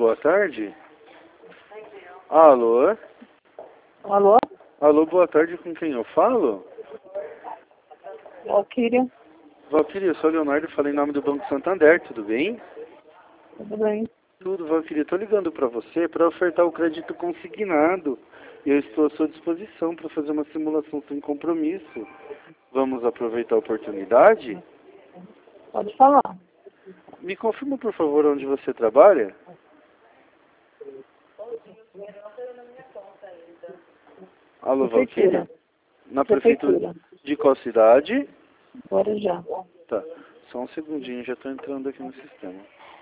boa tarde. Alô? Alô? Alô, boa tarde, com quem eu falo? Valquíria. Valquíria, eu sou o Leonardo, falei em nome do Banco Santander, tudo bem? Tudo bem? Tudo, Valquíria. Estou ligando para você para ofertar o crédito consignado. E eu estou à sua disposição para fazer uma simulação sem compromisso. Vamos aproveitar a oportunidade? Pode falar. Me confirma, por favor, onde você trabalha? Alô, Valquíria? Na prefeitura. De qual cidade? Guarujá. Tá. Só um segundinho, já estou entrando aqui no sistema.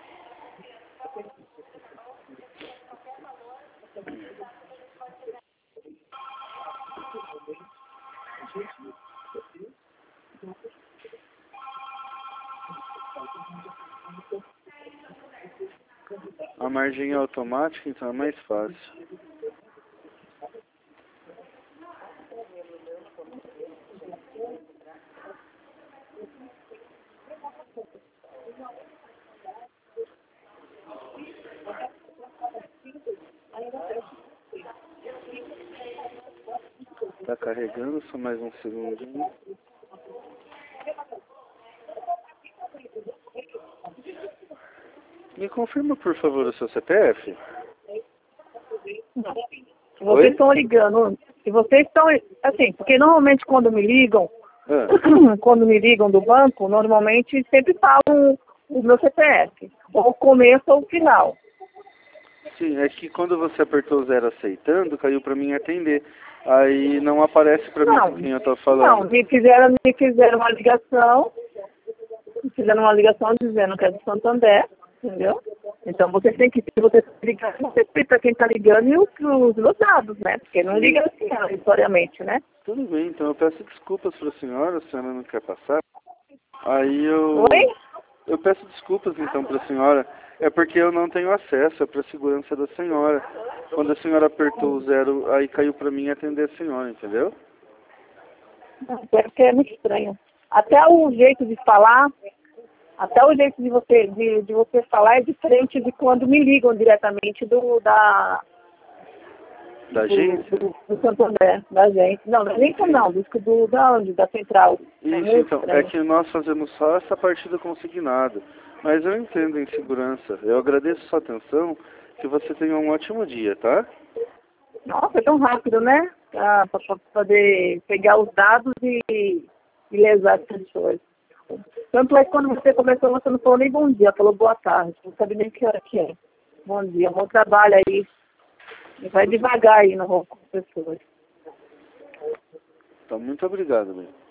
A margem é automática, então é mais fácil. Tá carregando, só mais um segundinho. Me confirma, por favor, o seu CPF? Vocês estão ligando. Se vocês estão, assim, porque normalmente quando me ligam, quando me ligam do banco, normalmente sempre falam o meu CPF. Ou o começo ou o final. Sim, é que quando você apertou o 0 aceitando, caiu para mim atender. Aí não aparece para mim com quem eu tô falando. Não, me fizeram uma ligação. Me fizeram uma ligação dizendo que é do Santander, entendeu? Então você tem que, se você ligar, você tem para quem está ligando e os meus dados, né? Porque não liga assim aleatoriamente, né? Tudo bem, então eu peço desculpas para a senhora não quer passar. Aí Oi? eu peço desculpas então para a senhora, é porque eu não tenho acesso, é para a segurança da senhora. Quando a senhora apertou o 0, aí caiu para mim atender a senhora, entendeu? É porque é muito estranho. Até o jeito de falar, até o jeito de você falar é diferente de quando me ligam diretamente Da agência? Do Santander, da gente. Não, da agência não, da onde? Da central. Isso, então, é que nós fazemos só essa partida consignada. Mas eu entendo a insegurança. Eu agradeço sua atenção, que você tenha um ótimo dia, tá? Nossa, é tão rápido, né? Para poder pegar os dados e lesar as pessoas. Tanto é que quando você começou, você não falou nem bom dia, falou boa tarde. Não sabe nem que hora que é. Bom dia, bom trabalho aí. E vai devagar aí no roubo com as pessoas. Então, muito obrigado, bem.